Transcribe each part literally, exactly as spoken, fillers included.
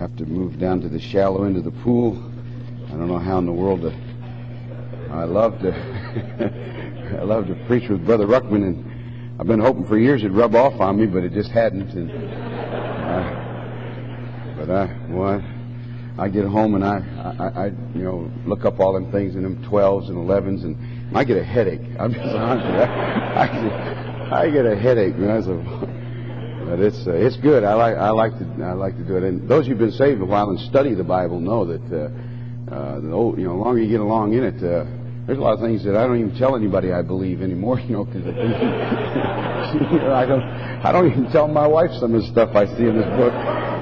have to move down to the shallow end of the pool. I don't know how in the world to... I love to... I love to preach with Brother Ruckman, and I've been hoping for years it'd rub off on me, but it just hadn't. And, uh, but I, well, I, I get home and I, I, I, you know, look up all them things in them twelves and elevens, and I get a headache. I'm just honest. I, I, I get a headache, man. So, but it's uh, it's good. I like I like to I like to do it. And those who've been saved a while and study the Bible know that uh, uh, the old, you know, the longer you get along in it. Uh, There's a lot of things that I don't even tell anybody I believe anymore, you know, because you know, I don't, I don't even tell my wife some of the stuff I see in this book.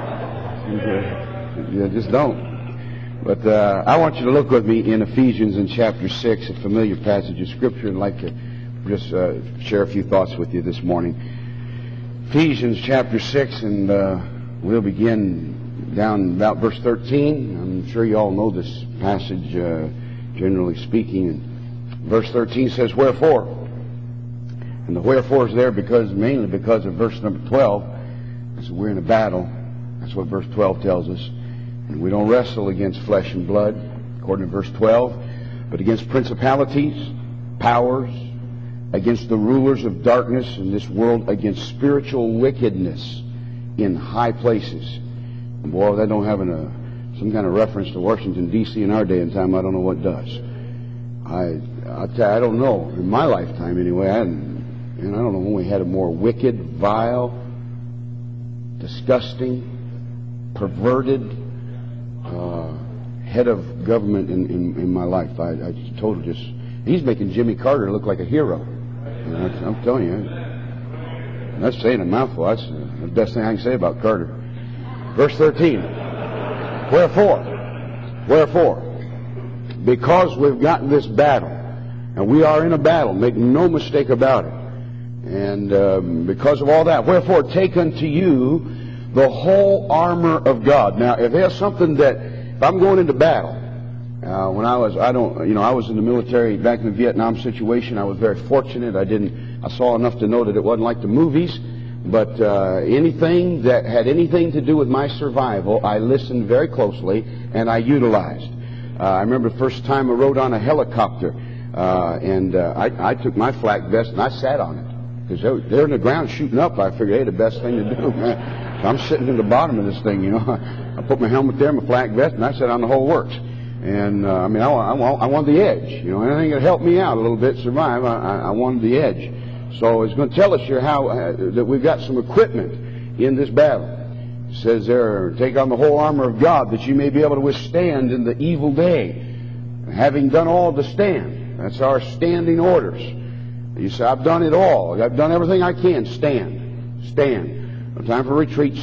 You just don't. But uh, I want you to look with me in Ephesians in chapter six, a familiar passage of Scripture, and I'd like to just uh, share a few thoughts with you this morning. Ephesians chapter six, and uh, we'll begin down about verse thirteen. I'm sure you all know this passage. Uh, Generally speaking, and verse thirteen says, "Wherefore," and the wherefore is there because mainly because of verse number twelve. So we're in a battle. That's what verse twelve tells us, and we don't wrestle against flesh and blood, according to verse twelve, but against principalities, powers, against the rulers of darkness in this world, against spiritual wickedness in high places. And boy, that don't have an uh, some kind of reference to Washington, D C in our day and time, I don't know what does. I I, tell you, I don't know. In my lifetime, anyway, I hadn't, and I don't know when we had a more wicked, vile, disgusting, perverted uh, head of government in, in, in my life. I, I told just he's making Jimmy Carter look like a hero. You know, I'm telling you, that's saying a mouthful. That's the best thing I can say about Carter. Verse thirteen. Wherefore, wherefore, because we've gotten this battle, and we are in a battle, make no mistake about it, and um, because of all that, wherefore take unto you the whole armor of God. Now, if there's something that, if I'm going into battle, uh, when I was, I don't, you know, I was in the military back in the Vietnam situation. I was very fortunate. I didn't, I saw enough to know that it wasn't like the movies. But uh, anything that had anything to do with my survival, I listened very closely and I utilized. Uh, I remember the first time I rode on a helicopter, uh, and uh, I, I took my flak vest and I sat on it because they're, they're in the ground shooting up. I figured, hey, the best thing to do. So I'm sitting in the bottom of this thing, you know. I put my helmet there, my flak vest, and I sat on the whole works. And uh, I mean, I, I, I wanted the edge, you know. Anything that helped me out a little bit survive, I, I wanted the edge. So it's going to tell us here how uh, that we've got some equipment in this battle. It says there, take on the whole armor of God that you may be able to withstand in the evil day, having done all to stand. That's our standing orders. You say, I've done it all. I've done everything I can. Stand. Stand. No time for retreat.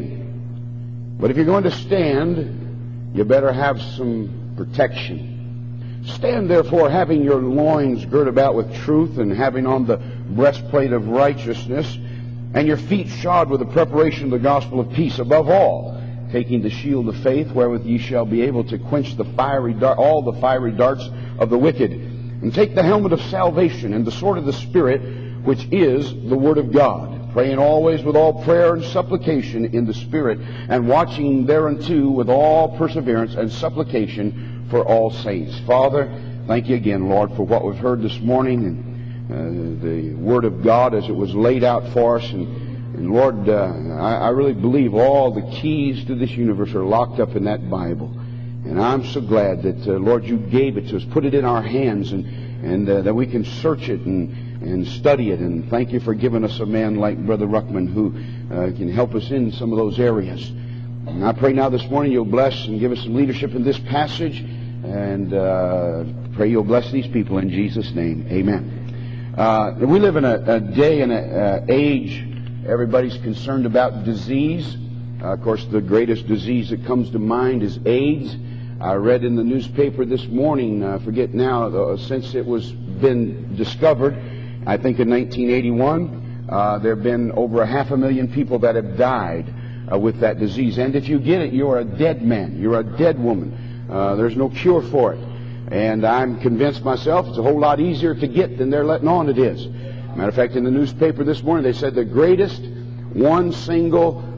Stand. But if you're going to stand, you better have some protection. Stand therefore, having your loins girt about with truth, and having on the breastplate of righteousness, and your feet shod with the preparation of the gospel of peace. Above all, taking the shield of faith, wherewith ye shall be able to quench the fiery dart, all the fiery darts of the wicked. And take the helmet of salvation and the sword of the Spirit, which is the word of God, praying always with all prayer and supplication in the Spirit, and watching thereunto with all perseverance and supplication for all saints. Father, thank you again, Lord, for what we've heard this morning, and uh, the Word of God as it was laid out for us. And, and Lord, uh, I, I really believe all the keys to this universe are locked up in that Bible. And I'm so glad that, uh, Lord, you gave it to us, put it in our hands, and, and uh, that we can search it and, and study it. And thank you for giving us a man like Brother Ruckman who uh, can help us in some of those areas. And I pray now this morning you'll bless and give us some leadership in this passage, and uh, pray you'll bless these people in Jesus' name. Amen. Uh, we live in a, a day and an age everybody's concerned about disease. Uh, of course, the greatest disease that comes to mind is AIDS. I read in the newspaper this morning, I forget now, uh, since it was been discovered, I think in nineteen eighty-one, uh, there have been over a half a million people that have died uh, with that disease. And if you get it, you're a dead man. You're a dead woman. Uh, there's no cure for it. And I'm convinced myself it's a whole lot easier to get than they're letting on it is. Matter of fact, in the newspaper this morning, they said the greatest one single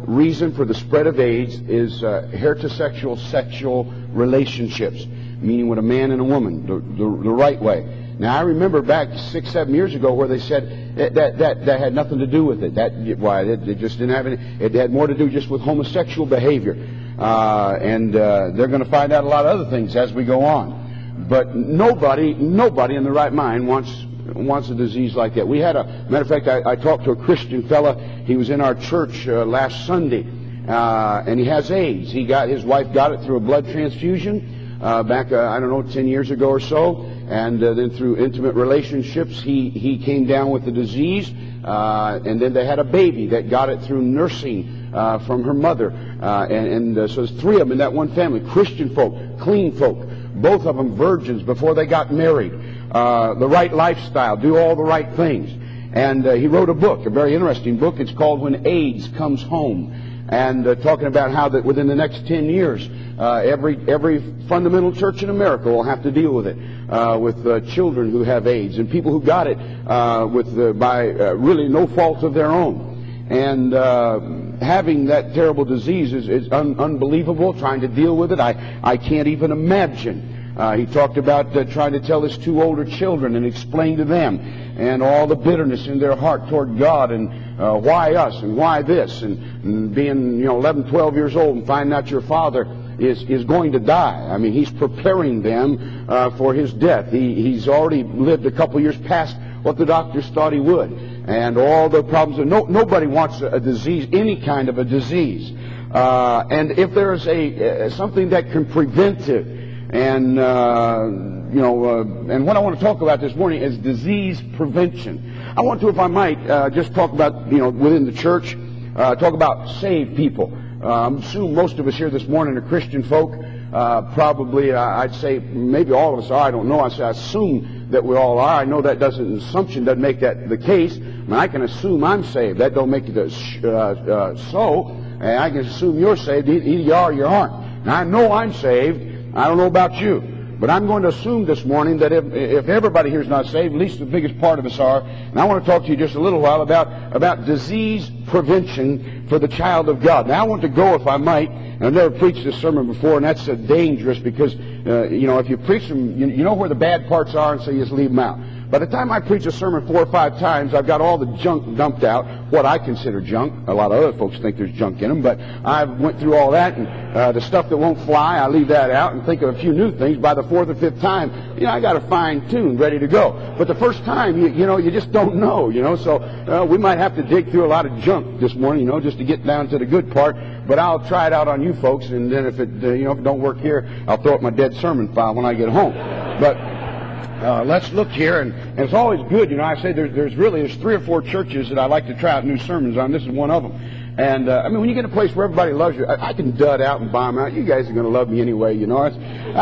reason for the spread of AIDS is uh, heterosexual sexual relationships, meaning with a man and a woman, the, the, the right way. Now, I remember back six, seven years ago where they said that that, that, that had nothing to do with it. That why it, it just didn't have any. It had more to do just with homosexual behavior, uh, and uh, they're going to find out a lot of other things as we go on. But nobody, nobody in the right mind wants wants a disease like that. We had a matter of fact. I, I talked to a Christian fella. He was in our church uh, last Sunday, uh, and he has AIDS. He got his wife got it through a blood transfusion uh, back uh, I don't know ten years ago or so. And uh, then through intimate relationships, he, he came down with the disease. Uh, and then they had a baby that got it through nursing uh, from her mother. Uh, and and uh, so there's three of them in that one family. Christian folk, clean folk. Both of them virgins before they got married. Uh, the right lifestyle, do all the right things. And uh, he wrote a book, a very interesting book. It's called When AIDS Comes Home. And uh, talking about how that within the next ten years, uh, every every fundamental church in America will have to deal with it, uh, with uh, children who have AIDS and people who got it uh, with uh, by uh, really no fault of their own. And uh, having that terrible disease is, is un- unbelievable. Trying to deal with it, I I can't even imagine. Uh, he talked about uh, trying to tell his two older children and explain to them and all the bitterness in their heart toward God and uh, why us and why this and, and being you know eleven, twelve years old and finding out your father is is going to die. I mean, he's preparing them uh, for his death. He he's already lived a couple years past what the doctors thought he would, and all the problems. No, nobody wants a, a disease, any kind of a disease. Uh, and if there's a uh, something that can prevent it, and uh, you know, uh, and what I want to talk about this morning is disease prevention. I want to, if I might, uh, just talk about you know within the church, uh, talk about saved people. Uh, I'm assuming most of us here this morning are Christian folk. Uh, probably, uh, I'd say maybe all of us are. I don't know. I say I assume that we all are. I know that doesn't assumption doesn't make that the case. I mean, I can assume I'm saved. That don't make it uh, uh, so. And I can assume you're saved. Either you are or you aren't. Now I know I'm saved. I don't know about you. But I'm going to assume this morning that if, if everybody here is not saved, at least the biggest part of us are. And I want to talk to you just a little while about, about disease prevention for the child of God. Now I want to go, if I might, and I've never preached this sermon before, and that's uh, dangerous because, uh, you know, if you preach them, you, you know where the bad parts are, and so you just leave them out. By the time I preach a sermon four or five times, I've got all the junk dumped out, what I consider junk. A lot of other folks think there's junk in them, but I've went through all that, and uh, the stuff that won't fly, I leave that out and think of a few new things. By the fourth or fifth time, you know, I got a fine tune ready to go. But the first time, you, you know, you just don't know, you know, so uh, we might have to dig through a lot of junk this morning, you know, just to get down to the good part. But I'll try it out on you folks, and then if it, uh, you know, if it don't work here, I'll throw up my dead sermon file when I get home. But Uh, let's look here, and, and it's always good, you know, I say there's, there's really, there's three or four churches that I like to try out new sermons on. This is one of them. And, uh, I mean, when you get in a place where everybody loves you, I, I can dud out and bomb out. You guys are going to love me anyway, you know. It's,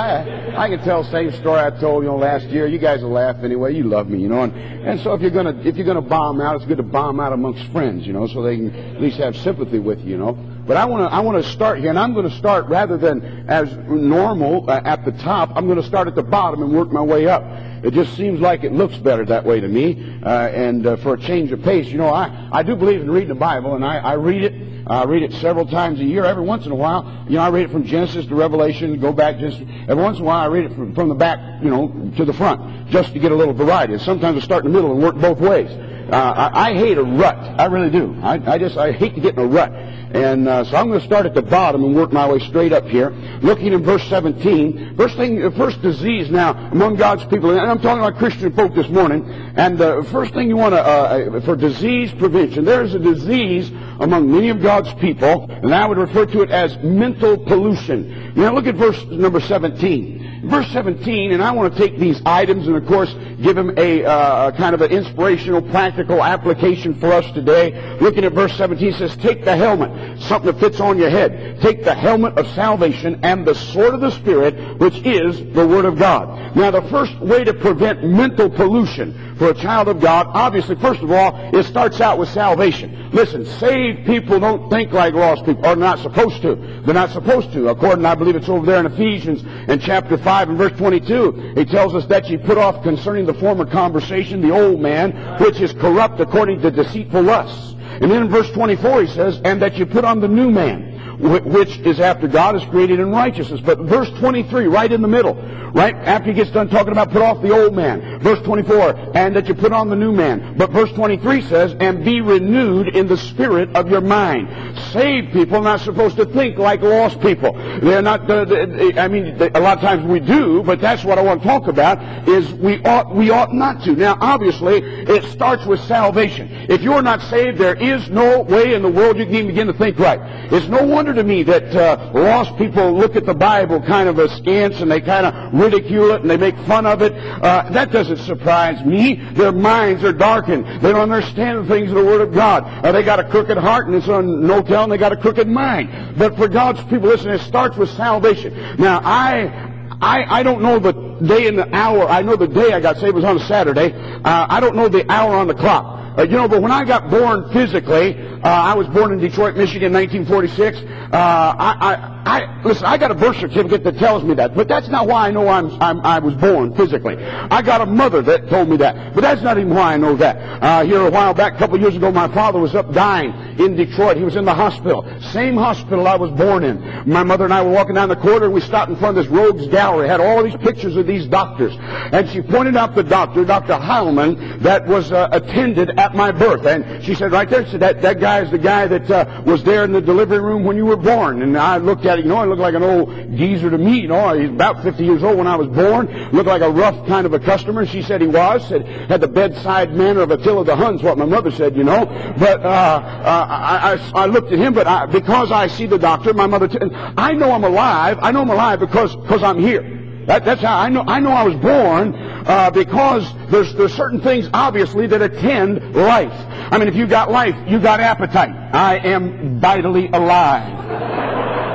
I, I can tell the same story I told, you know, last year. You guys will laugh anyway. You love me, you know. And, and so if you're going to, if you're going to bomb out, it's good to bomb out amongst friends, you know, so they can at least have sympathy with you, you know. But I want to I want to start here, and I'm going to start rather than as normal uh, at the top. I'm going to start at the bottom and work my way up. It just seems like it looks better that way to me, uh, and uh, for a change of pace. You know, I, I do believe in reading the Bible, and I, I read it. I read it several times a year. Every once in a while, you know, I read it from Genesis to Revelation, go back just every once in a while. I read it from, from the back, you know, to the front, just to get a little variety. Sometimes I start in the middle and work both ways. Uh, I, I hate a rut. I really do. I, I just I hate to get in a rut. And uh, so I'm going to start at the bottom and work my way straight up here. Looking in verse seventeen, first thing, the first disease now among God's people, and I'm talking about Christian folk this morning. And the uh, first thing you want to uh, for disease prevention, there's a disease among many of God's people, and I would refer to it as mental pollution. Now look at verse number seventeen. Verse seventeen, and I want to take these items and, of course, give them a uh, kind of an inspirational, practical application for us today. Looking at verse seventeen, it says, take the helmet, something that fits on your head. Take the helmet of salvation and the sword of the Spirit, which is the Word of God. Now, the first way to prevent mental pollution for a child of God, obviously, first of all, it starts out with salvation. Listen, saved people don't think like lost people, or not supposed to. They're not supposed to. According, I believe it's over there in Ephesians, in chapter five and verse twenty-two, it tells us that ye put off concerning the former conversation the old man, which is corrupt according to deceitful lusts, And then in verse twenty-four he says, and that you put on the new man, which is after God, is created in righteousness. But verse twenty-three, right in the middle, right after he gets done talking about put off the old man, verse twenty-four, and that you put on the new man. But verse twenty-three says, and be renewed in the spirit of your mind. Saved people are not supposed to think like lost people. They're not, uh, they, I mean, they, a lot of times we do, but that's what I want to talk about, is we ought, we ought not to. Now, obviously, it starts with salvation. If you're not saved, there is no way in the world you can even begin to think right. It's no wonder to me that uh, lost people look at the Bible kind of askance, and they kind of ridicule it, and they make fun of it. Uh, that doesn't surprise me. Their minds are darkened. They don't understand the things of the Word of God. Uh, they got a crooked heart, and it's on no telling they got a crooked mind. But for God's people, listen, it starts with salvation. Now, I... I, I don't know the day and the hour. I know the day I got saved was on a Saturday. Uh, I don't know the hour on the clock. Uh, you know, but when I got born physically, uh, I was born in Detroit, Michigan, nineteen forty-six. Uh, I, I, I, listen, I got a birth certificate that tells me that, but that's not why I know I'm, I'm, I was born physically. I got a mother that told me that, but that's not even why I know that. Uh, here a while back, a couple of years ago, my father was up dying in Detroit. He was in the hospital. Same hospital I was born in. My mother and I were walking down the corridor, and we stopped in front of this Rogues Gallery. It had all these pictures of these doctors. And she pointed out the doctor, Doctor Heilman, that was uh, attended at my birth. And she said right there, she said, that, that guy is the guy that uh, was there in the delivery room when you were born. And I looked at it, you know, he looked like an old geezer to me. You know, he's about fifty years old when I was born. Looked like a rough kind of a customer. She said he was. Said, had the bedside manner of Attila the Hun's, what my mother said, you know. But uh, uh, I, I, I looked at him, but I, because I see the doctor, my mother, t- I know I'm alive. I know I'm alive because because I'm here. That, that's how I know. I know I was born uh, because there's there's certain things obviously that attend life. I mean, if you've got life, you've got appetite. I am vitally alive.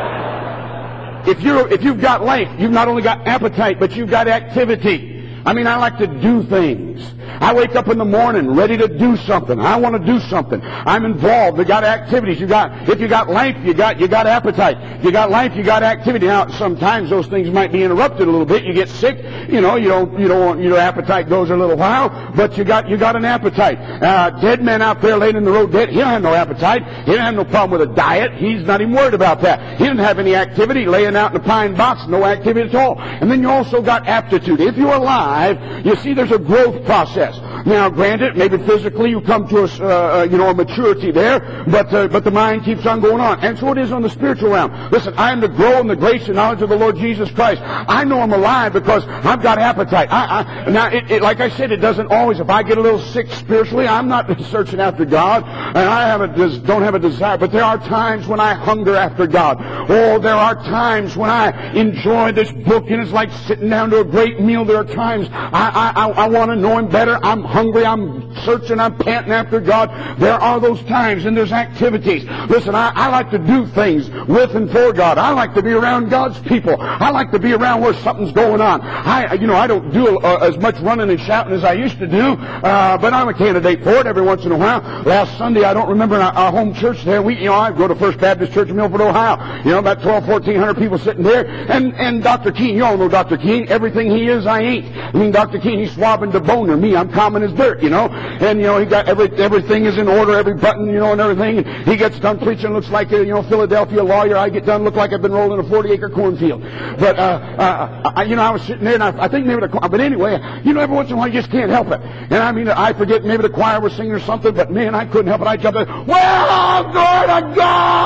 If you're if you've got life, you've not only got appetite, but you've got activity. I mean, I like to do things. I wake up in the morning ready to do something. I want to do something. I'm involved. You got activities. You got, if you got life, you got, you got appetite. You got life, you got activity. Now, sometimes those things might be interrupted a little bit. You get sick. You know, you don't, you don't want, your appetite goes a little while, but you got, you got an appetite. Uh, dead man out there laying in the road dead, he don't have no appetite. He don't have no problem with a diet. He's not even worried about that. He doesn't have any activity. Laying out in a pine box, no activity at all. And then you also got aptitude. If you're alive, you see there's a growth process. Now, granted, maybe physically you come to a, uh, you know, a maturity there, but uh, but the mind keeps on going on. And so it is on the spiritual realm. Listen, I am to grow in the grace and knowledge of the Lord Jesus Christ. I know I'm alive because I've got appetite. I, I, now, it, it, like I said, it doesn't always. If I get a little sick spiritually, I'm not searching after God, and I have a, don't have a desire. But there are times when I hunger after God. Oh, there are times when I enjoy this book, and it's like sitting down to a great meal. There are times I I, I, I want to know Him better. I'm hungry, I'm searching, I'm panting after God. There are those times, and there's activities. Listen, I, I like to do things with and for God. I like to be around God's people. I like to be around where something's going on. I, you know, I don't do uh, as much running and shouting as I used to do, uh, but I'm a candidate for it every once in a while. Last Sunday, I don't remember our, our home church there. We, you know, I go to First Baptist Church in Milford, Ohio. You know, about twelve, fourteen hundred people sitting there, and and Doctor Keene, you all know Doctor Keene. Everything he is, I ain't. I mean, Doctor Keene, he's swabbing to boner. Me, I'm common as dirt, you know. And, you know, he got every, everything is in order, every button, you know, and everything. And he gets done preaching, looks like a, you know, Philadelphia lawyer. I get done, look like I've been rolling a forty-acre cornfield. But, uh, uh, I, you know, I was sitting there, and I, I think maybe the choir, but anyway, you know, every once in a while you just can't help it. And I mean, I forget, maybe the choir was singing or something, but man, I couldn't help it. I jumped in, well, glory to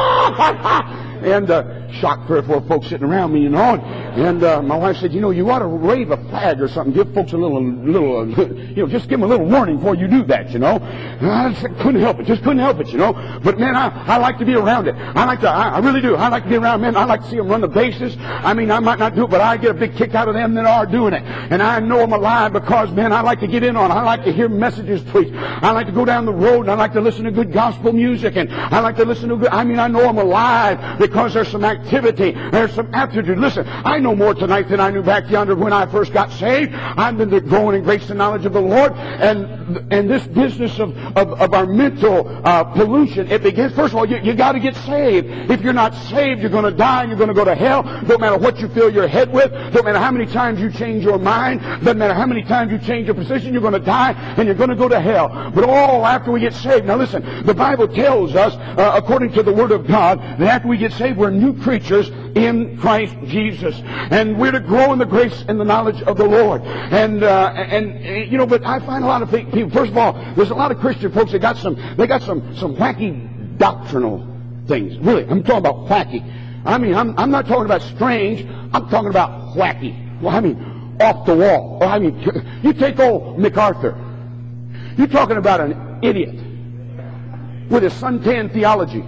God! And uh, shocked three or four folks sitting around me, you know. And, and uh, my wife said, you know, you ought to wave a flag or something. Give folks a little, little, uh, you know, just give them a little warning before you do that, you know. And I just couldn't help it. Just couldn't help it, you know. But, man, I, I like to be around it. I like to, I, I really do. I like to be around men. I like to see them run the bases. I mean, I might not do it, but I get a big kick out of them that are doing it. And I know I'm alive because, man, I like to get in on it. I like to hear messages preached. I like to go down the road, and I like to listen to good gospel music. And I like to listen to good, I mean, I know I'm alive because there's some activity. activity. There's some aptitude. Listen, I know more tonight than I knew back yonder when I first got saved. I've been growing in grace and knowledge of the Lord. And and this business of, of, of our mental uh, pollution, it begins, first of all, you, you got to get saved. If you're not saved, you're going to die and you're going to go to hell. Don't matter what you fill your head with. Don't matter how many times you change your mind. Doesn't matter how many times you change your position. You're going to die and you're going to go to hell. But all after we get saved. Now listen, the Bible tells us, uh, according to the Word of God, that after we get saved, we're new creatures in Christ Jesus. And we're to grow in the grace and the knowledge of the Lord. And, uh, and, and you know, but I find a lot of people, first of all, there's a lot of Christian folks that got some, they got some, some wacky doctrinal things. Really, I'm talking about wacky. I mean, I'm, I'm not talking about strange. I'm talking about wacky. Well, I mean, off the wall. Well, I mean, you take old MacArthur. You're talking about an idiot with his suntan theology.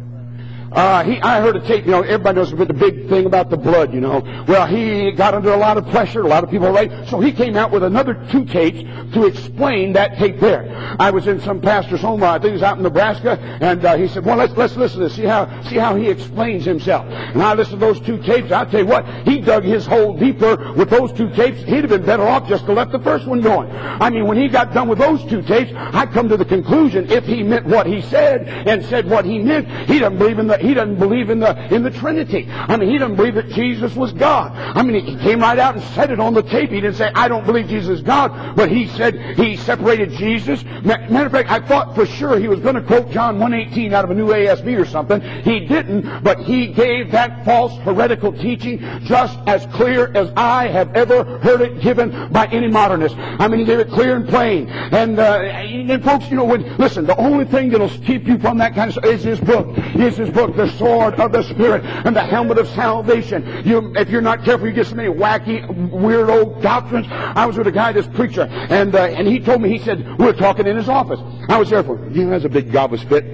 Uh, he, I heard a tape, you know, everybody knows the big thing about the blood, you know. Well, he got under a lot of pressure, a lot of people were right. So he came out with another two tapes to explain that tape there. I was in some pastor's home, uh, I think it was out in Nebraska, and uh, he said, well, let's let's listen to this, see how, see how he explains himself. And I listened to those two tapes, I'll tell you what, he dug his hole deeper with those two tapes. He'd have been better off just to let the first one going. I mean, when he got done with those two tapes, I come to the conclusion, if he meant what he said, and said what he meant, he doesn't believe in the He doesn't believe in the in the Trinity. I mean, he doesn't believe that Jesus was God. I mean, he came right out and said it on the tape. He didn't say, I don't believe Jesus is God, but he said he separated Jesus. Matter of fact, I thought for sure he was going to quote John one eighteen out of a new A S B or something. He didn't, but he gave that false heretical teaching just as clear as I have ever heard it given by any modernist. I mean, he gave it clear and plain. And, uh, and folks, you know, when, listen, the only thing that'll keep you from that kind of stuff is his book. Is his book. The sword of the Spirit and the helmet of salvation. You, if you're not careful, you get so many wacky, weirdo doctrines. I was with a guy, this preacher, and uh, and he told me, he said, we were talking in his office. I was there for, you know, that's a big gob of spit.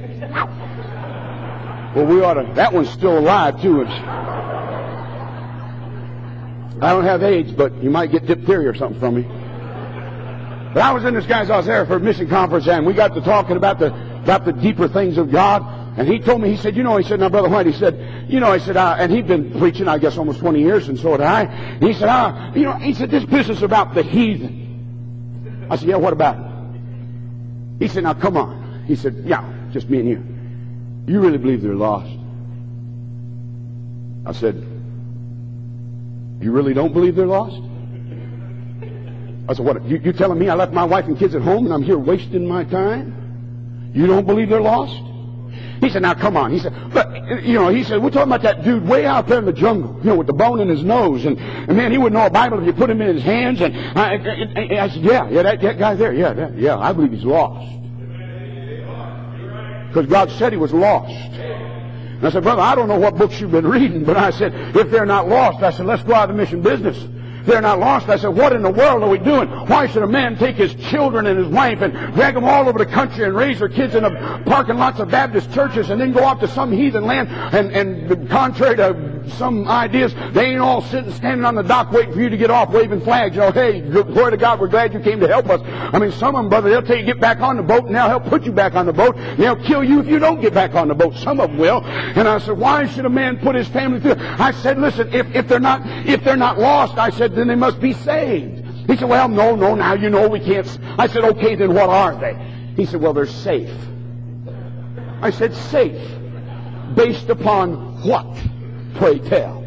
Well, we ought to, that one's still alive, too. It's, I don't have AIDS, but you might get diphtheria or something from me. But I was in this guy's house there for a mission conference, and we got to talking about the, about the deeper things of God. And he told me, he said, you know, he said, now, Brother White, he said, you know, he said, uh, and he'd been preaching, I guess, almost twenty years, and so had I. And he said, ah, you know, he said, this business about the heathen. I said, yeah, what about it? He said, now, come on. He said, yeah, just me and you. You really believe they're lost? I said, you really don't believe they're lost? I said, what, you, you telling me I left my wife and kids at home and I'm here wasting my time? You don't believe they're lost? He said, now come on. He said, but, you know, he said, we're talking about that dude way out there in the jungle, you know, with the bone in his nose. And, and man, he wouldn't know a Bible if you put him in his hands. And I, I, I said, yeah, yeah, that, that guy there, yeah, that, yeah, I believe he's lost. Because God said he was lost. And I said, brother, I don't know what books you've been reading, but I said, if they're not lost, I said, let's go out of the mission business. They're not lost. I said, what in the world are we doing? Why should a man take his children and his wife and drag them all over the country and raise their kids in the parking lots of Baptist churches and then go off to some heathen land and, and contrary to some ideas, they ain't all sitting, standing on the dock waiting for you to get off waving flags. You know, hey, glory to God, we're glad you came to help us. I mean, some of them, brother, they'll tell you get back on the boat and they'll help put you back on the boat. And they'll kill you if you don't get back on the boat. Some of them will. And I said, why should a man put his family through? I said, listen, if, if they're not, if they're not lost, I said, then they must be saved. He said, well, no, no, now you know we can't. I said, okay, then what are they? He said, well, they're safe. I said, safe. Based upon what? Pray tell.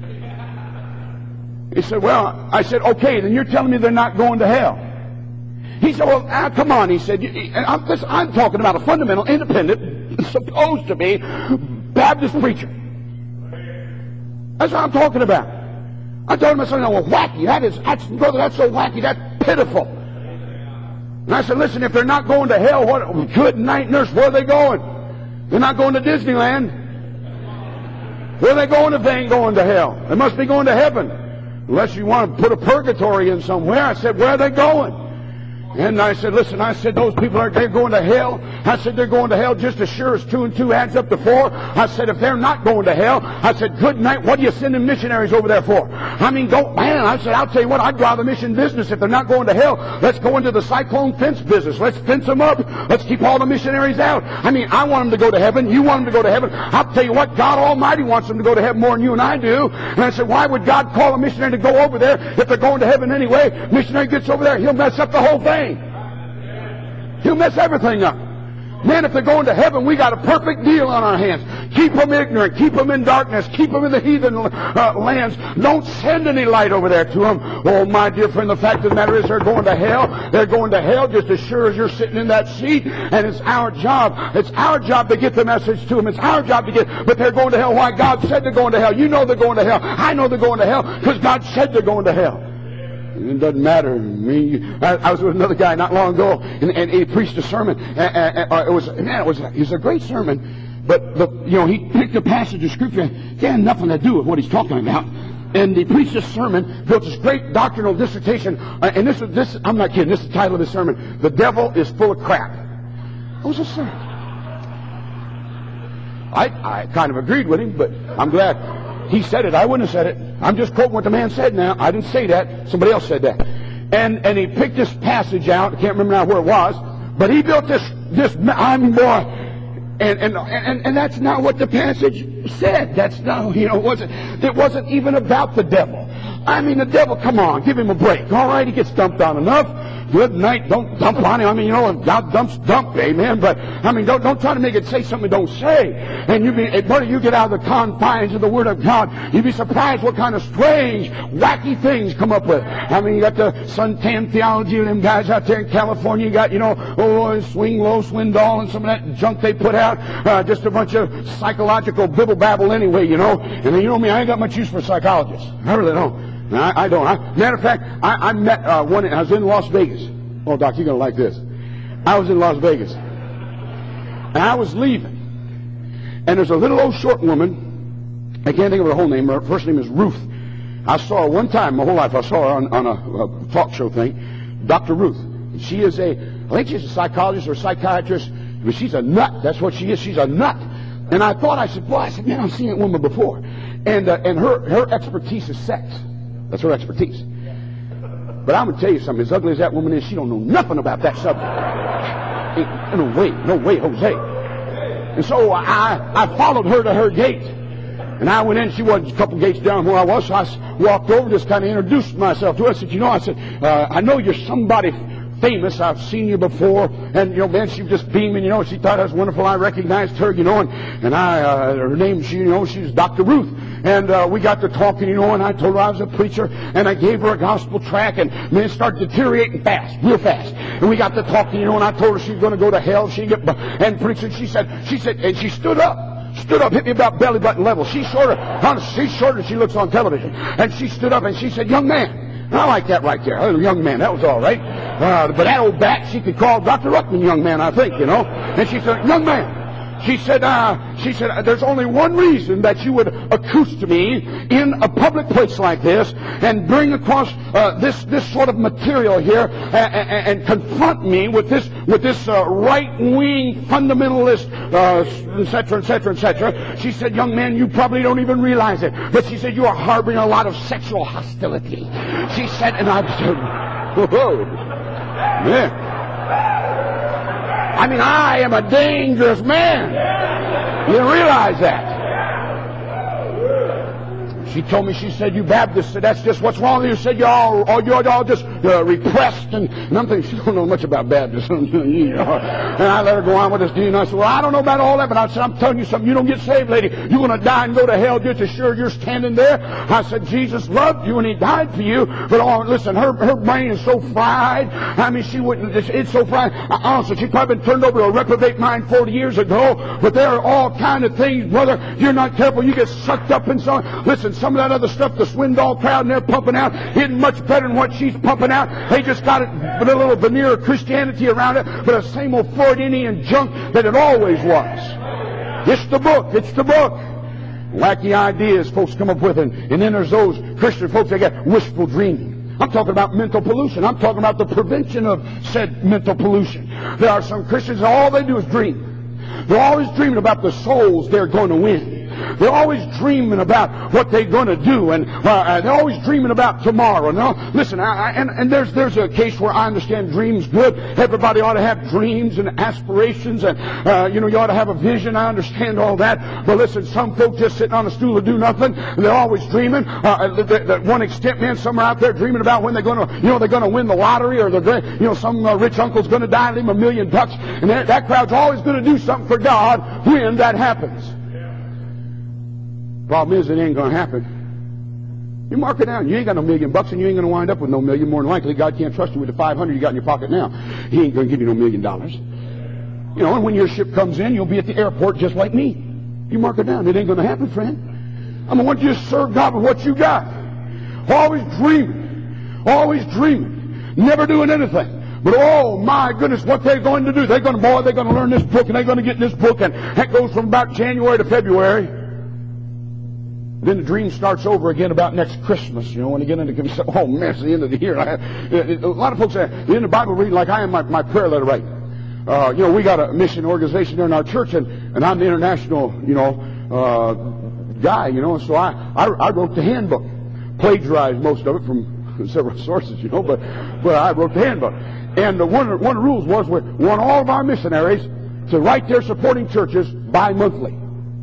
He said, well, I said, okay, then you're telling me they're not going to hell. He said, well, now, come on, he said, I'm, I'm talking about a fundamental, independent, supposed to be Baptist preacher. That's what I'm talking about. I'm talking about something, well, wacky. That is, that's, brother, that's so wacky, that's pitiful. And I said, listen, if they're not going to hell, what, good night, nurse, where are they going? They're not going to Disneyland. Where are they going if they ain't going to hell? They must be going to heaven. Unless you want to put a purgatory in somewhere. I said, where are they going? And I said, listen, I said, those people are they're going to hell. I said, they're going to hell just as sure as two and two adds up to four. I said, if they're not going to hell, I said, good night, what are you sending missionaries over there for? I mean, don't, man, I said, I'll tell you what, I'd go out of the mission business if they're not going to hell. Let's go into the cyclone fence business. Let's fence them up. Let's keep all the missionaries out. I mean, I want them to go to heaven. You want them to go to heaven. I'll tell you what, God Almighty wants them to go to heaven more than you and I do. And I said, why would God call a missionary to go over there if they're going to heaven anyway? Missionary gets over there, he'll mess up the whole thing. He'll mess everything up. Man, if they're going to heaven, we got a perfect deal on our hands. Keep them ignorant. Keep them in darkness. Keep them in the heathen uh, lands. Don't send any light over there to them. Oh, my dear friend, the fact of the matter is they're going to hell. They're going to hell just as sure as you're sitting in that seat. And it's our job. It's our job to get the message to them. It's our job to get, but they're going to hell. Why? God said they're going to hell. You know they're going to hell. I know they're going to hell because God said they're going to hell. It doesn't matter. Me, I, I was with another guy not long ago, and, and he preached a sermon. And, and, and, it was man, it was it was a great sermon. But the, you know, he picked a passage of scripture that had nothing to do with what he's talking about. And he preached a sermon, built this great doctrinal dissertation. Uh, and this is this. I'm not kidding. This is the title of the sermon. The devil is full of crap. What was this sermon? I I kind of agreed with him, but I'm glad. He said it. I wouldn't have said it. I'm just quoting what the man said now. I didn't say that. Somebody else said that. And and he picked this passage out. I can't remember now where it was. But he built this, this I mean, boy. And, and, and, and that's not what the passage said. That's not, you know, it wasn't, it wasn't even about the devil. I mean, the devil, come on, give him a break. All right, he gets dumped on enough. Good night, don't dump on him. I mean, you know, God dumps, dump, amen. But, I mean, don't, don't try to make it say something it don't say. And you be, brother, you get out of the confines of the Word of God, you'd be surprised what kind of strange, wacky things come up with. I mean, you got the suntan theology of them guys out there in California. You got, you know, oh, swing low, Swindoll, and some of that junk they put out. Uh, just a bunch of psychological bibble babble anyway, you know. And then, you know me, I ain't got much use for psychologists. I really don't. I, I don't. I, matter of fact, I, I met uh, one. I was in Las Vegas. Oh, Doc, you're gonna like this. I was in Las Vegas, and I was leaving, and there's a little old short woman. I can't think of her whole name. Her first name is Ruth. I saw her one time my whole life. I saw her on, on a, a talk show thing. Doctor Ruth. She is a. I think she's a psychologist or a psychiatrist, but she's a nut. That's what she is. She's a nut. And I thought, I said, boy, I said, man, I've seen that woman before, and uh, and her her expertise is sex. That's her expertise. But I'm going to tell you something. As ugly as that woman is, she don't know nothing about that subject. Ain't, no way. No way, Jose. And so I, I followed her to her gate. And I went in. She was a couple gates down where I was. So I walked over, just kind of introduced myself to her. I said, you know, I said, uh, I know you're somebody famous. I've seen you before. And, you know, man, she was just beaming, you know. She thought I was wonderful. I recognized her, you know. And, and I, uh, her name, she, you know, she was Doctor Ruth. And uh, we got to talking, you know, and I told her I was a preacher, and I gave her a gospel tract, and man, it started deteriorating fast, real fast. And we got to talking, you know, and I told her she was going to go to hell. She get and preacher. She said, she said, and she stood up, stood up, hit me about belly button level. She's shorter, she's shorter than she looks on television. And she stood up and she said, young man. And I like that right there. A young man, that was all right. Uh, but that old bat, she could call Doctor Ruckman young man, I think, you know. And she said, young man. She said, uh, she said, there's only one reason that you would accost me in a public place like this and bring across uh, this this sort of material here and, and, and confront me with this with this uh, right-wing fundamentalist, uh, et cetera, et cetera, et cetera. She said, young man, you probably don't even realize it, but she said, you are harboring a lot of sexual hostility. She said, and I said, whoa, man. I mean, I am a dangerous man. You realize that? She told me, she said, you Baptists, that's just what's wrong with you. She said, you're all, all, you're all just uh, repressed. And, and I'm thinking, she don't know much about Baptists. You know? And I let her go on with this deal. And I said, well, I don't know about all that, but I said, I'm telling you something. You don't get saved, lady. You're going to die and go to hell just as sure you're standing there. I said, Jesus loved you and He died for you. But oh, listen, her her brain is so fried. I mean, she wouldn't, it's, it's so fried. I, honestly, she'd probably been turned over to a reprobate mind forty years ago. But there are all kind of things, brother. If you're not careful, you get sucked up in some. Listen, some of that other stuff, the Swindoll crowd, and they're pumping out, isn't much better than what she's pumping out. They just got it with a little veneer of Christianity around it, but the same old Freudian junk that it always was. It's the book. It's the book. Wacky ideas folks come up with, and, and then there's those Christian folks that got wishful dreaming. I'm talking about mental pollution. I'm talking about the prevention of said mental pollution. There are some Christians, all they do is dream. They're always dreaming about the souls they're going to win. They're always dreaming about what they're going to do, and uh, they're always dreaming about tomorrow. No, listen, I, I, and, and there's there's a case where I understand dreams good. Everybody ought to have dreams and aspirations, and uh, you know, you ought to have a vision. I understand all that. But listen, some folks just sitting on a stool and do nothing. And they're always dreaming. Uh, that one extent, man, some are out there dreaming about when they're going to, you know, they're going to win the lottery, or they're going, you know, some uh, rich uncle's going to die and leave him a million bucks, and that, that crowd's always going to do something for God when that happens. Problem is, it ain't going to happen. You mark it down. You ain't got no million bucks, and you ain't going to wind up with no million. More than likely, God can't trust you with the five hundred you got in your pocket now. He ain't going to give you no million dollars. You know, and when your ship comes in, you'll be at the airport just like me. You mark it down. It ain't going to happen, friend. I'm going to want you to serve God with what you got. Always dreaming. Always dreaming. Never doing anything. But oh my goodness, what they're going to do. They're going to, boy, they're going to learn this book, and they're going to get this book, and that goes from about January to February. Then the dream starts over again about next Christmas. You know, when you get into, oh man, it's the end of the year. I, a lot of folks say, they're in the Bible reading like I am my, my prayer letter writing. Uh, you know, we got a mission organization there in our church, and, and I'm the international, you know, uh, guy, you know, and so I, I, I wrote the handbook. Plagiarized most of it from several sources, you know, but, but I wrote the handbook. And uh, one, one of the rules was we want all of our missionaries to write their supporting churches bi-monthly.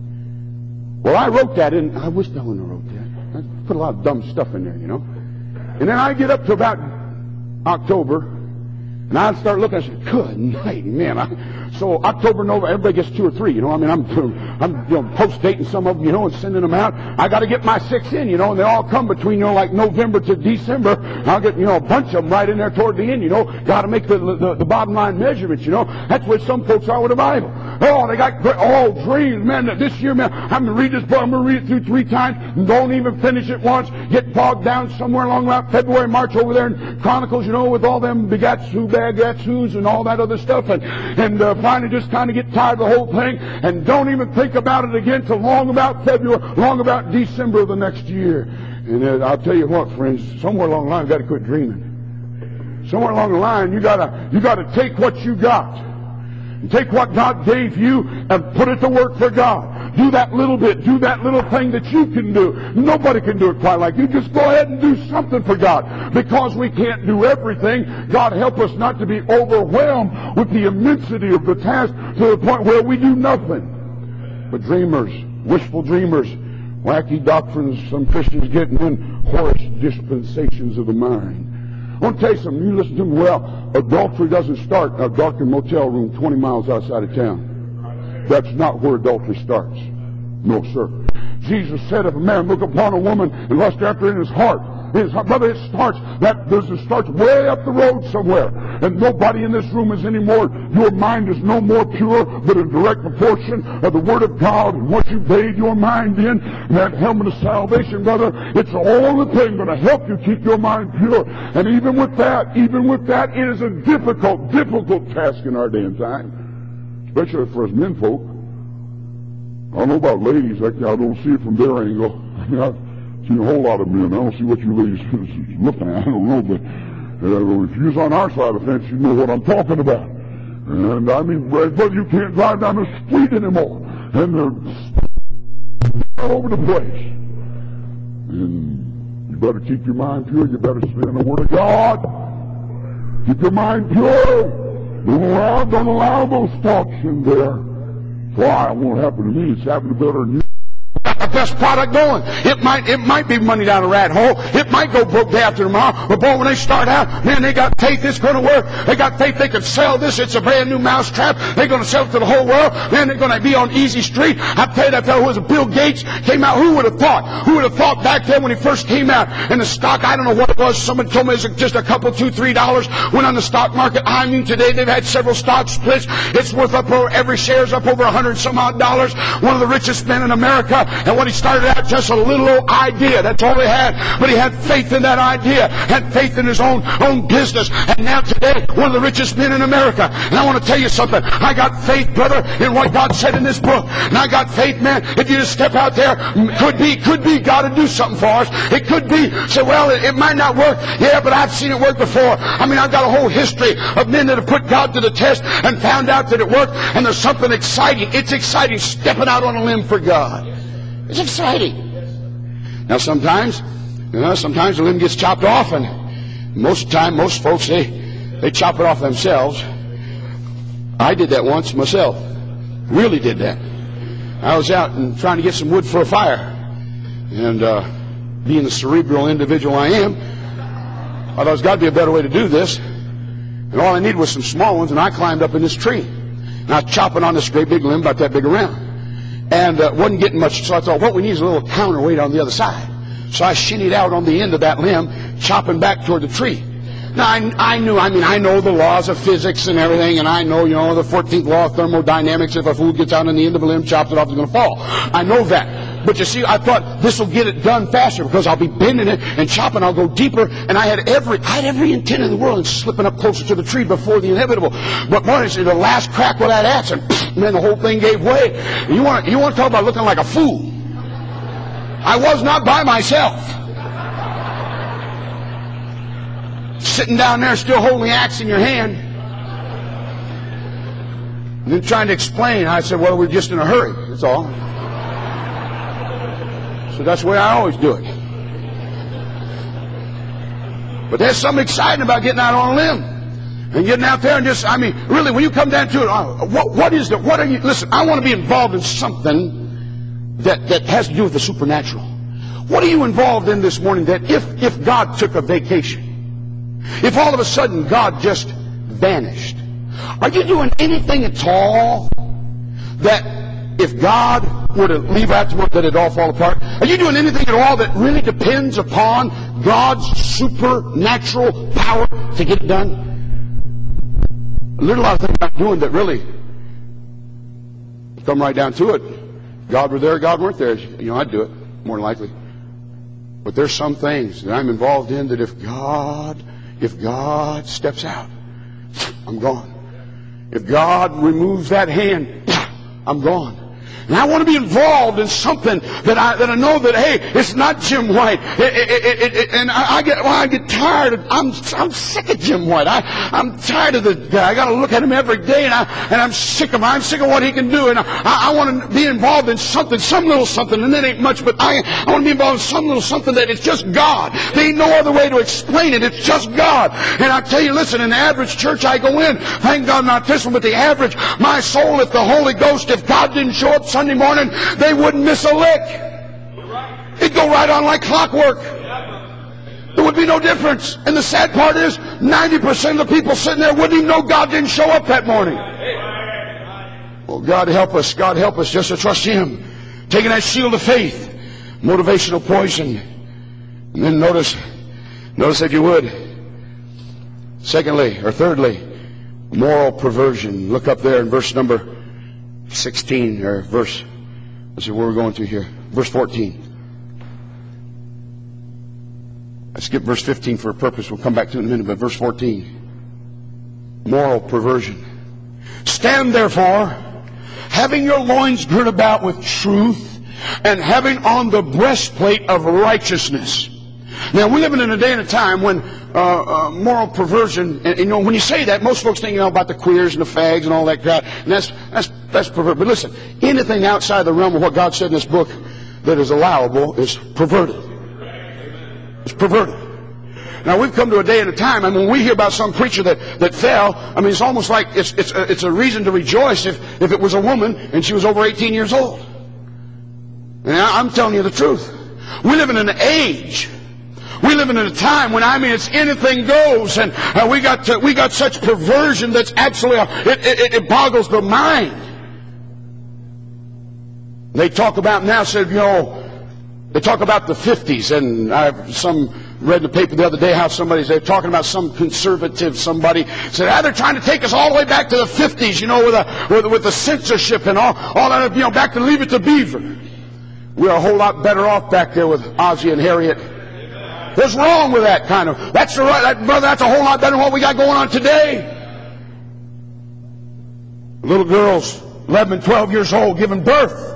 Well, I wrote that, and I wish I wouldn't have wrote that. I put a lot of dumb stuff in there, you know. And then I get up to about October, and I'd start looking, I said, good night, man. I, so October, November, everybody gets two or three, you know. I mean, I'm, I'm you know, post-dating some of them, you know, and sending them out. I got to get my six in, you know, and they all come between, you know, like November to December. I'll get, you know, a bunch of them right in there toward the end, you know. Got to make the, the, the bottom line measurements, you know. That's where some folks are with the Bible. Oh, they got great, oh, dreams, man. This year, man, I'm going to read this book. I'm going to read it through three times. And don't even finish it once. Get bogged down somewhere along about February, March over there in Chronicles, you know, with all them begats, who, bagats, who's, and all that other stuff. And, and uh, finally just kind of get tired of the whole thing. And don't even think about it again till long about February, long about December of the next year. And uh, I'll tell you what, friends, somewhere along the line, you've got to quit dreaming. Somewhere along the line, you gotta, you gotta take what you got. And take what God gave you and put it to work for God. Do that little bit. Do that little thing that you can do. Nobody can do it quite like you. Just go ahead and do something for God. Because we can't do everything, God help us not to be overwhelmed with the immensity of the task to the point where we do nothing. But dreamers, wishful dreamers, wacky doctrines some Christians get, and then horse dispensations of the mind. I want to tell you something. You listen to me well. Adultery doesn't start in a darkened motel room twenty miles outside of town. That's not where adultery starts. No, sir. Jesus said, if a man look upon a woman and lust after her in his heart, his heart, brother, it starts, that business starts way up the road somewhere. And nobody in this room is any more, your mind is no more pure, but a direct proportion of the Word of God. And once you bathe your mind in that helmet of salvation, brother, it's the only thing going to help you keep your mind pure. And even with that, even with that, it is a difficult, difficult task in our day and time. Especially for us men folk. I don't know about ladies. I, I don't see it from their angle. I mean, I've seen a whole lot of men. I don't see what you ladies are looking at. I don't know, but uh, if you're on our side of the fence, you know what I'm talking about. And I mean, brother, you can't drive down the street anymore. And they're all over the place. And you better keep your mind pure. You better stay in the Word of God. Keep your mind pure. Don't allow, don't allow those thoughts in there. Why? It won't happen to me. It's happened to better than you. Got the best product going. It might, it might be money down a rat hole. It might go broke day after tomorrow. But boy, when they start out, man, they got faith it's going to work. They got faith they can sell this. It's a brand new mousetrap. They're going to sell it to the whole world. Man, they're going to be on Easy Street. I tell you, that fellow who was Bill Gates came out. Who would have thought? Who would have thought back then when he first came out? And the stock, I don't know what it was. Someone told me it was just a couple, two, three dollars. Went on the stock market. I mean, today they've had several stock splits. It's worth up over, every share's up over a hundred some odd dollars. One of the richest men in America. And what he started out just a little old idea. That's all he had. But he had faith in that idea, had faith in his own own business. And now today, one of the richest men in America. And I want to tell you something. I got faith, brother, in what God said in this book. And I got faith, man, if you just step out there, could be, could be God to do something for us. It could be, say, well, it, it might not work. Yeah, but I've seen it work before. I mean, I've got a whole history of men that have put God to the test and found out that it worked. And there's something exciting. It's exciting stepping out on a limb for God. It's exciting. Now, sometimes, you know, sometimes the limb gets chopped off, and most of the time, most folks, they, they chop it off themselves. I did that once myself. Really did that. I was out and trying to get some wood for a fire. And uh, being the cerebral individual I am, I thought there's got to be a better way to do this. And all I needed was some small ones, and I climbed up in this tree. And I was chopping on this great big limb about that big around. And uh, wasn't getting much, so I thought, what we need is a little counterweight on the other side. So I shinnied out on the end of that limb, chopping back toward the tree. Now, I, I knew, I mean, I know the laws of physics and everything, and I know, you know, the fourteenth law of thermodynamics. If a fool gets out on the end of a limb, chops it off, it's going to fall. I know that. But you see, I thought this will get it done faster because I'll be bending it and chopping. I'll go deeper, and I had every, I had every intent in the world in slipping up closer to the tree before the inevitable. But boy, it's the last crack with that axe, and then the whole thing gave way. You want, you want to talk about looking like a fool? I was not by myself. Sitting down there still holding the axe in your hand. And then trying to explain. I said, well, we're just in a hurry. That's all. So that's the way I always do it. But there's something exciting about getting out on a limb. And getting out there and just, I mean, really, when you come down to it, uh, what, what is the, what are you, listen, I want to be involved in something that, that has to do with the supernatural. What are you involved in this morning that if, if God took a vacation, if all of a sudden God just vanished, are you doing anything at all that if God were to leave out tomorrow, that it'd all fall apart? Are you doing anything at all that really depends upon God's supernatural power to get it done? There's a lot of things I'm doing that really come right down to it. God were there, God weren't there. You know, I'd do it, more than likely. But there's some things that I'm involved in that if God, if God steps out, I'm gone. If God removes that hand, I'm gone. And I want to be involved in something that I that I know that, hey, it's not Jim White. It, it, it, it, and I, I get well, I get tired of, I'm I'm sick of Jim White. I I'm tired of the guy. I got to look at him every day, and I and I'm sick of him. I'm sick of what he can do, and I, I want to be involved in something, some little something, and that ain't much, but I I want to be involved in some little something that it's just God. There ain't no other way to explain it. It's just God. And I tell you, listen, in the average church I go in, thank God not this one, but the average, my soul, if the Holy Ghost, if God didn't show up Sunday morning, they wouldn't miss a lick. It'd go right on like clockwork. There would be no difference. And the sad part is, ninety percent of the people sitting there wouldn't even know God didn't show up that morning. Well, God help us. God help us just to trust Him. Taking that shield of faith. Motivational poison. And then notice, notice if you would, secondly, or thirdly, moral perversion. Look up there in verse number sixteen, or verse, let's see where we're going to here. Verse fourteen. I skipped verse fifteen for a purpose. We'll come back to it in a minute, but verse fourteen. Moral perversion. Stand therefore, having your loins girt about with truth, and having on the breastplate of righteousness. Now, we're living in a day and a time when uh, uh, moral perversion, and you know, when you say that, most folks think, you know, about the queers and the fags and all that crap, and that's that's that's perverted. But listen, anything outside the realm of what God said in this book that is allowable is perverted. It's perverted. Now, we've come to a day and a time, and when we hear about some preacher that, that fell, I mean, it's almost like it's it's a, it's a reason to rejoice if, if it was a woman and she was over eighteen years old. And I, I'm telling you the truth. We live in an age, we live in a time when, I mean, it's anything goes, and uh, we got to, we got such perversion that's absolutely, it, it, it boggles the mind. They talk about now, said, you know, they talk about the fifties, and I've some read in the paper the other day how somebody's they're talking about some conservative somebody said, ah, they're trying to take us all the way back to the fifties, you know, with a, with, with the censorship and all all that, you know, back to Leave It to Beaver. We're a whole lot better off back there with Ozzie and Harriet. What's wrong with that kind of? That's the right, that, brother. That's a whole lot better than what we got going on today. Little girls, eleven and twelve years old, giving birth,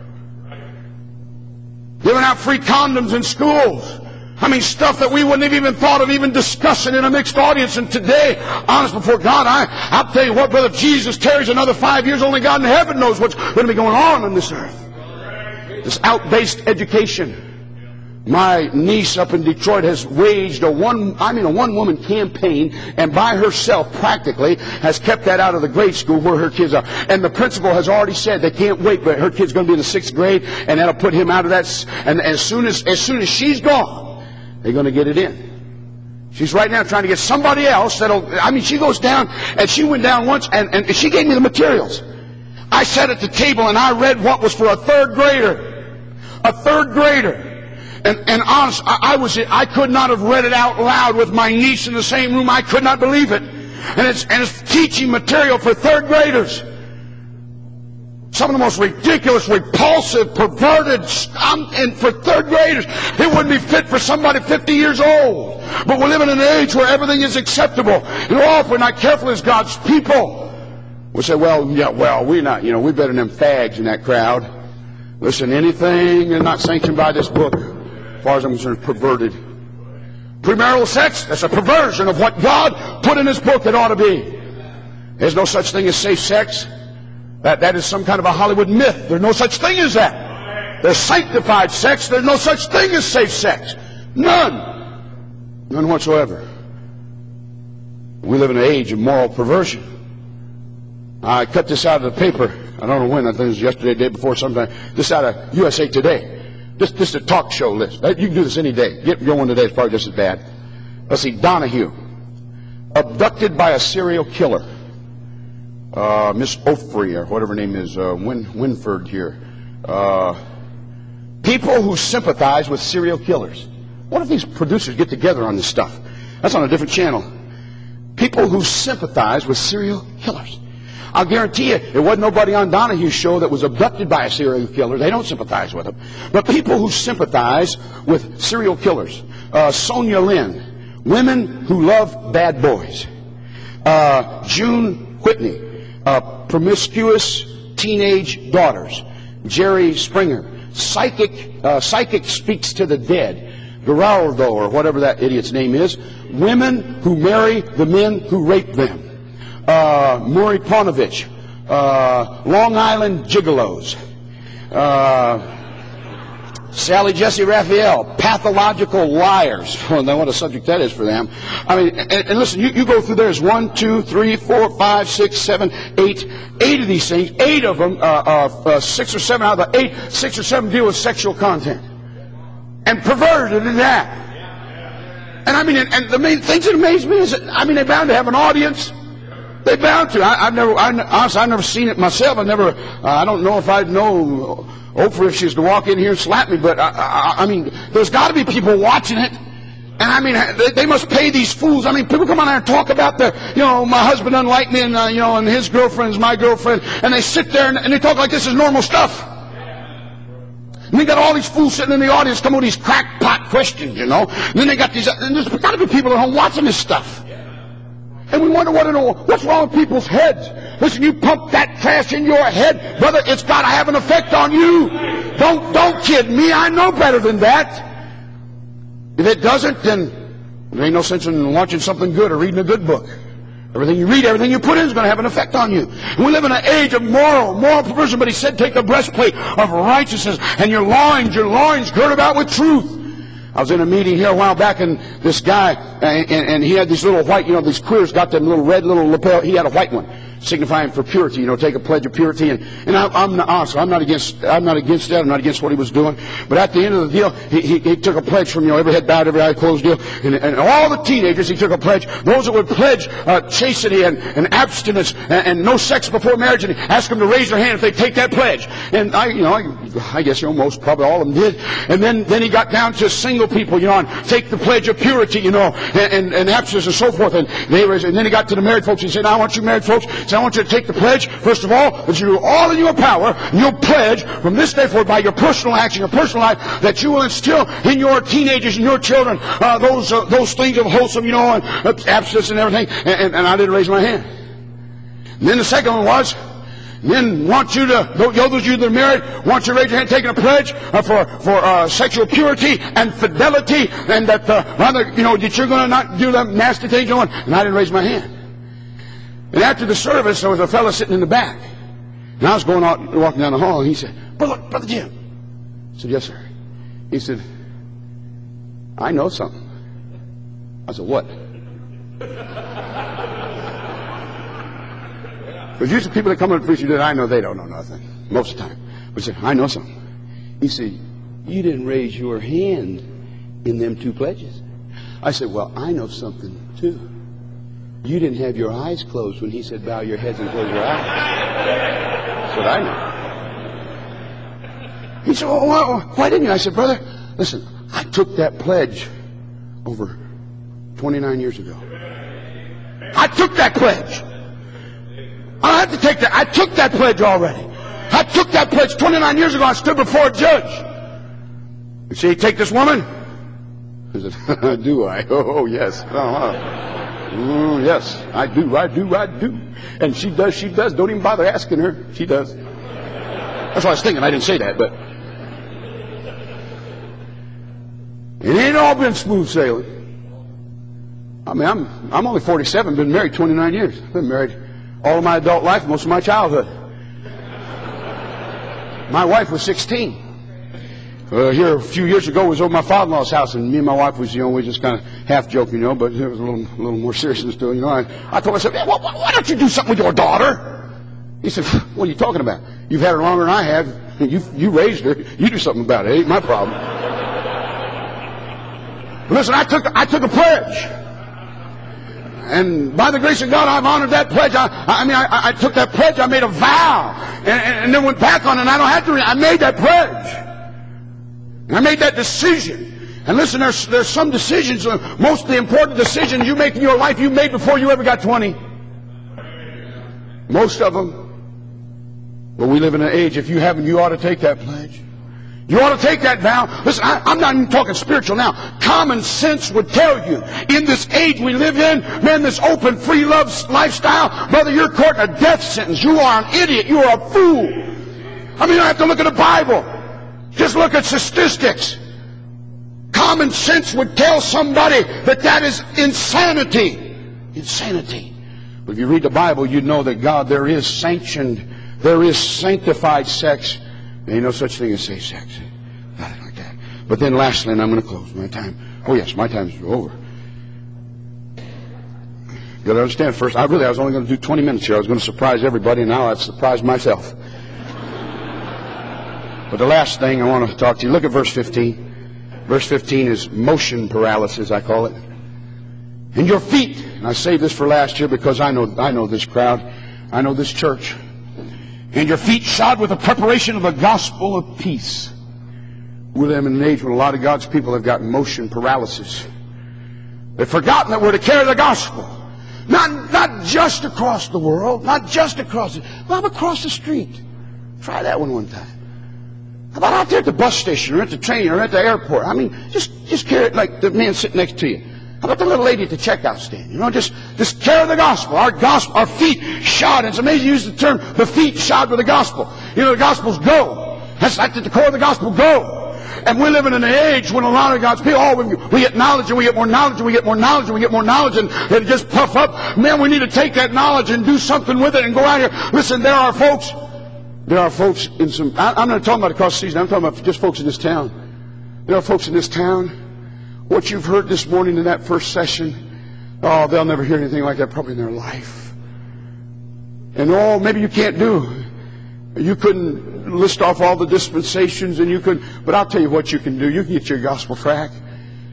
giving out free condoms in schools. I mean, stuff that we wouldn't have even thought of even discussing in a mixed audience. And today, honest before God, I, I'll tell you what, brother, if Jesus tarries another five years, only God in heaven knows what's going to be going on on this earth. This out-based education. My niece up in Detroit has waged a one, I mean a one-woman campaign, and by herself practically has kept that out of the grade school where her kids are. And the principal has already said they can't wait, but her kid's going to be in the sixth grade, and that'll put him out of that. And as soon as as soon as she's gone, they're going to get it in. She's right now trying to get somebody else that'll. I mean, she goes down, and she went down once, and, and she gave me the materials. I sat at the table and I read what was for a third grader, a third grader. And, and honest, I, I was, I could not have read it out loud with my niece in the same room. I could not believe it. And it's, and it's teaching material for third graders. Some of the most ridiculous, repulsive, perverted, um, and for third graders. It wouldn't be fit for somebody fifty years old. But we live in an age where everything is acceptable. And all, if we're not careful as God's people, we say, well, yeah, well, we're not, you know, we're better than them fags in that crowd. Listen, anything is not sanctioned by this book, as far as I'm concerned, perverted. Premarital sex, that's a perversion of what God put in His book it ought to be. There's no such thing as safe sex. That, that is some kind of a Hollywood myth. There's no such thing as that. There's sanctified sex. There's no such thing as safe sex. None. None whatsoever. We live in an age of moral perversion. I cut this out of the paper. I don't know when. I think it was yesterday, the day before, sometime. This out of U S A Today. This, this is a talk show list. You can do this any day. Get your one today. It's probably just as bad. Let's see. Donahue. Abducted by a serial killer. Uh, Miss Ofrey, or whatever her name is, uh, Win, Winford here. Uh, people who sympathize with serial killers. What if these producers get together on this stuff? That's on a different channel. People who sympathize with serial killers. I'll guarantee you, it wasn't nobody on Donahue's show that was abducted by a serial killer. They don't sympathize with them. But people who sympathize with serial killers. Uh, Sonia Lynn. Women who love bad boys. Uh, June Whitney. Uh, promiscuous teenage daughters. Jerry Springer. Psychic, uh, psychic speaks to the dead. Geraldo, or whatever that idiot's name is. Women who marry the men who rape them. Uh, Maury Ponovich, uh, Long Island Gigolos, uh, Sally Jesse Raphael, pathological liars. Well, now what a subject that is for them. I mean, and, and listen, you, you go through there's one, two, three, four, five, six, seven, eight, eight of these things. Eight of them, uh, uh, uh, six or seven out of the eight, six or seven deal with sexual content and perverted in that. And I mean, and, and the main things that amaze me is that I mean, they're bound to have an audience. They're bound to. I, I've never, I, honestly, I've never seen it myself. I never, uh, I don't know if I'd know Oprah if she was to walk in here and slap me. But I, I, I mean, there's got to be people watching it. And I mean, they, they must pay these fools. I mean, people come on there and talk about their, you know, my husband doesn't like me, and uh, you know, and his girlfriend's my girlfriend, and they sit there and, and they talk like this is normal stuff. And they got all these fools sitting in the audience coming with these crackpot questions, you know. And then they got these, and there's got to be people at home watching this stuff. And we wonder what it all, what's wrong with people's heads. Listen, you pump that trash in your head, brother, it's got to have an effect on you. Don't, don't kid me. I know better than that. If it doesn't, then there ain't no sense in watching something good or reading a good book. Everything you read, everything you put in is going to have an effect on you. And we live in an age of moral, moral perversion, but he said take the breastplate of righteousness and your loins, your loins girt about with truth. I was in a meeting here a while back, and this guy, and, and, and he had these little white, you know, these queers got them little red little lapel. He had a white one, signifying for purity. You know, take a pledge of purity. And, and I, I'm not, honestly, I'm not against, I'm not against that. I'm not against what he was doing. But at the end of the deal, he, he, he took a pledge from, you know, every head bowed, every eye closed deal, and, and all the teenagers, he took a pledge. Those that would pledge uh, chastity and, and abstinence and, and no sex before marriage, and asked them to raise their hand if they take that pledge. And I, you know, I I guess, you know, most, probably all of them did. And then, then he got down to single people, you know, and take the pledge of purity, you know, and, and, and abstinence and so forth. And, they was, and then he got to the married folks. He said, I want you married folks, he said, I want you to take the pledge, first of all, that you do all in your power, and you'll pledge from this day forward by your personal action, your personal life, that you will instill in your teenagers and your children uh, those uh, those things of wholesome, you know, and uh, abstinence and everything. And, and, and I didn't raise my hand. And then the second one was, then want you to, those of you that are married, want you to raise your hand, taking a pledge uh, for for uh, sexual purity and fidelity, and that uh, rather, you know, that you're going to not do them nasty things. On. And I didn't raise my hand. And after the service, there was a fellow sitting in the back. And I was going out, walking down the hall, and he said, Brother, Brother Jim. I said, yes, sir. He said, I know something. I said, what? Because usually people that come to preach that I know, they don't know nothing most of the time. But he said, I know something. He said, you didn't raise your hand in them two pledges. I said, well, I know something too. You didn't have your eyes closed when he said, bow your heads and close your eyes. That's what I know. He said, well, why, why didn't you? I said, brother, listen, I took that pledge over twenty-nine years ago. I took that pledge. I had to take that. I took that pledge already. I took that pledge twenty-nine years ago. I stood before a judge. You see, take this woman? I said, do I? Oh, yes. Uh-huh. Mm, yes, I do, I do, I do. And she does, she does. Don't even bother asking her. She does. That's what I was thinking. I didn't say that, but it ain't all been smooth sailing. I mean, I'm I'm only forty-seven, been married twenty-nine years. Been married all of my adult life, most of my childhood. My wife was sixteen. Uh, here a few years ago, was over my father-in-law's house, and me and my wife was, you know, we just kind of half joking, you know, but it was a little, a little more serious than still, you know. I, I told her, I said, why, why don't you do something with your daughter? He said, what are you talking about? You've had her longer than I have. You, you raised her. You do something about it. It ain't my problem. But listen, I took, I took a pledge. And by the grace of God, I've honored that pledge. I, I mean, I, I took that pledge. I made a vow. And, and, and then went back on it. And I don't have to. I made that pledge. And I made that decision. And listen, there's, there's some decisions, uh, most of the important decisions you make in your life, you made before you ever got twenty. Most of them. But we live in an age, if you haven't, you ought to take that pledge. You ought to take that vow. Listen, I, I'm not even talking spiritual now. Common sense would tell you, in this age we live in, man, this open, free love lifestyle, brother, you're courting a death sentence. You are an idiot. You are a fool. I mean, you don't have to look at the Bible. Just look at statistics. Common sense would tell somebody that that is insanity. Insanity. But if you read the Bible, you know that God, there is sanctioned, there is sanctified sex. There ain't no such thing as safe sex. Nothing like that. But then lastly, and I'm going to close my time. Oh yes, my time's over. You got to understand first, I really I was only going to do twenty minutes here. I was going to surprise everybody, and now I've surprised myself. But the last thing I want to talk to you, look at verse fifteen. Verse fifteen is motion paralysis, I call it. And your feet, and I saved this for last year because I know I know this crowd. I know this church. And your feet shod with the preparation of the gospel of peace. We live in an age when a lot of God's people have gotten motion paralysis. They've forgotten that we're to carry the gospel. Not, not just across the world, not just across it, but across the street. Try that one one time. How about out there at the bus station or at the train or at the airport? I mean, just, just carry it like the man sitting next to you. How about the little lady at the checkout stand? You know, just, just carry the gospel. Our gospel, our feet shod. And it's amazing you use the term, the feet shod with the gospel. You know, the gospel's go. That's like the core of the gospel, go. And we're living in an age when a lot of God's people, oh, we, we get knowledge and we get more knowledge and we get more knowledge and we get more knowledge and it just puff up. Man, we need to take that knowledge and do something with it and go out here. Listen, there are folks, there are folks in some, I, I'm not talking about across the season, I'm talking about just folks in this town. There are folks in this town. What you've heard this morning in that first session, oh, they'll never hear anything like that probably in their life. And oh, maybe you can't do. You couldn't list off all the dispensations and you could, but I'll tell you what you can do. You can get your gospel tract.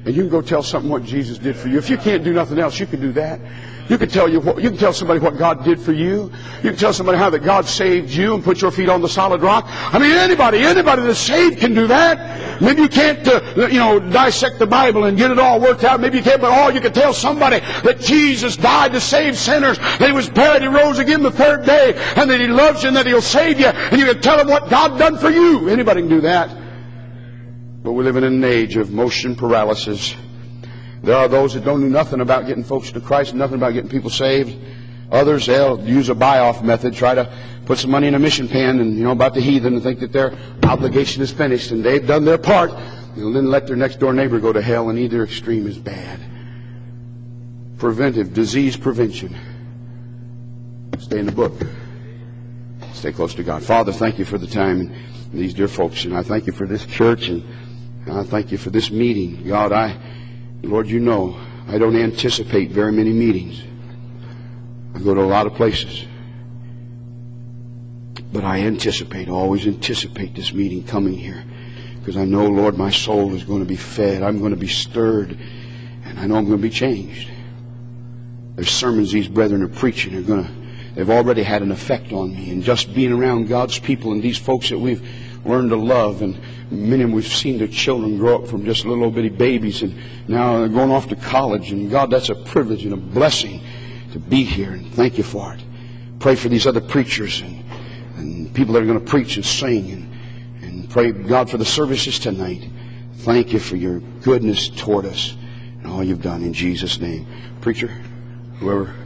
And you can go tell something what Jesus did for you. If you can't do nothing else, you can do that. You can tell you what, you can tell somebody what God did for you. You can tell somebody how that God saved you and put your feet on the solid rock. I mean, anybody, anybody that's saved can do that. Maybe you can't, uh, you know, dissect the Bible and get it all worked out. Maybe you can't, but all you can tell somebody that Jesus died to save sinners, that He was buried, He rose again the third day, and that He loves you and that He'll save you. And you can tell them what God done for you. Anybody can do that. But we're living in an age of motion paralysis. There are those that don't do nothing about getting folks to Christ, nothing about getting people saved. Others, they'll use a buy-off method, try to put some money in a mission pan, and you know about the heathen, and think that their obligation is finished and they've done their part. And then let their next door neighbor go to hell, and either extreme is bad. Preventive, disease prevention. Stay in the book. Stay close to God. Father, thank you for the time and these dear folks, and I thank you for this church, and I thank you for this meeting. God, I, Lord, you know, I don't anticipate very many meetings. I go to a lot of places. But I anticipate, always anticipate this meeting coming here. Because I know, Lord, my soul is going to be fed. I'm going to be stirred. And I know I'm going to be changed. There's sermons these brethren are preaching are going to, they've already had an effect on me. And just being around God's people and these folks that we've learned to love, and many of them we've seen their children grow up from just little old bitty babies, and now they're going off to college. And God, that's a privilege and a blessing to be here, and thank you for it. Pray for these other preachers and, and people that are going to preach and sing, and, and pray, God, for the services tonight. Thank you for your goodness toward us and all you've done in Jesus' name. Preacher, whoever.